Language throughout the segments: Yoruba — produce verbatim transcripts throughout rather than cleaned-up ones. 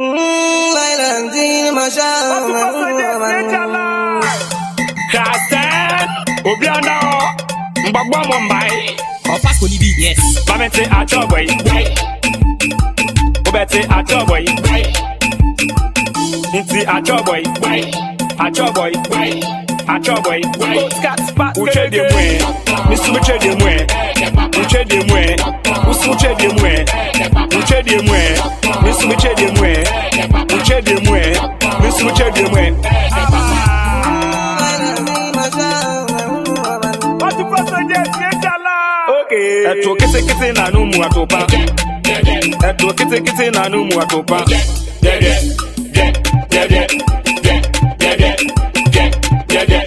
Obianda, Mbagwa Mumbai, Opa Kolibi, yes. Bamete Achoboy, Obete Achoboy, Inti Achoboy, Achoboy, Achoboy, Uche de Mwe, Mister Uche de Mwe, Uche de Mwe, Uche de Mwe, Uche de Mwe, Mister Uche de Mwe, Uche de Mwe, Mister Uche de Mwe. Okay. Eto kete kete na numu atopa. Eto kete kete na numu atopa. Yeah yeah yeah yeah yeah yeah yeah yeah yeah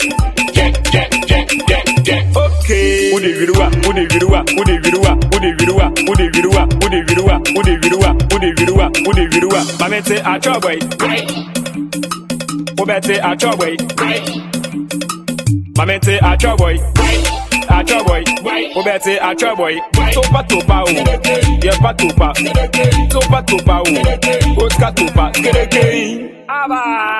yeah. Okay. Udi viruwa, udi viruwa, udi viruwa, udi viruwa, udi viruwa, udi viruwa, udi viruwa, udi viruwa, udi viruwa. Mamete achoboy. Obete achoboy. Mamete achoboy. Achoboy, Obete Achoboy, Topa Topa, Yepa Topa, Topa Topa, Oska Topa, Kereke, Aba.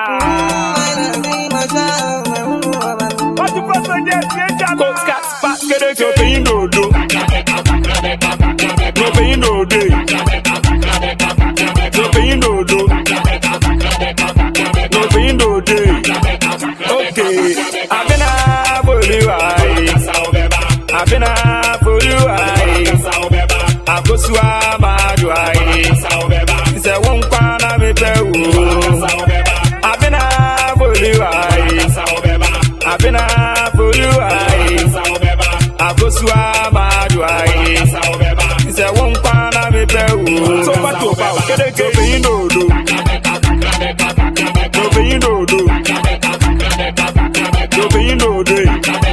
What the fuck are you saying? Oska Spa, Kereke, pay no do, no pay no day, no pay no do, no pay no day. Okay, I've been a bully. I've been up for you, I go swam, I do. It's a one pan of it. I've been up for you, I've been up for you, I go swam, I do. It's a one pan of it. So, what to about it? You know, do you know, do you know, do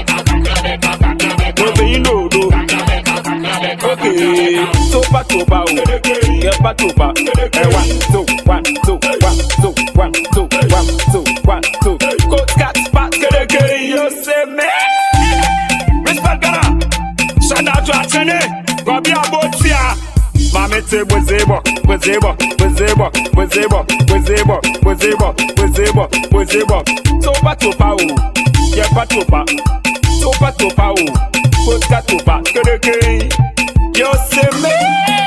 okay, Topa Topa, Yepa Topa, one, two, one, two, one, two, one, two, one, two, one, two. Go cat spot, you say me. Respect Ghana. Shout out to Achene, Bobby Abotia. Mamete Wazebo, Wazebo, Wazebo, Wazebo, Wazebo, Wazebo, Wazebo, Wazebo. Topa Topa, Yepa Topa, Topa Topa, Go cat Topa, you say me.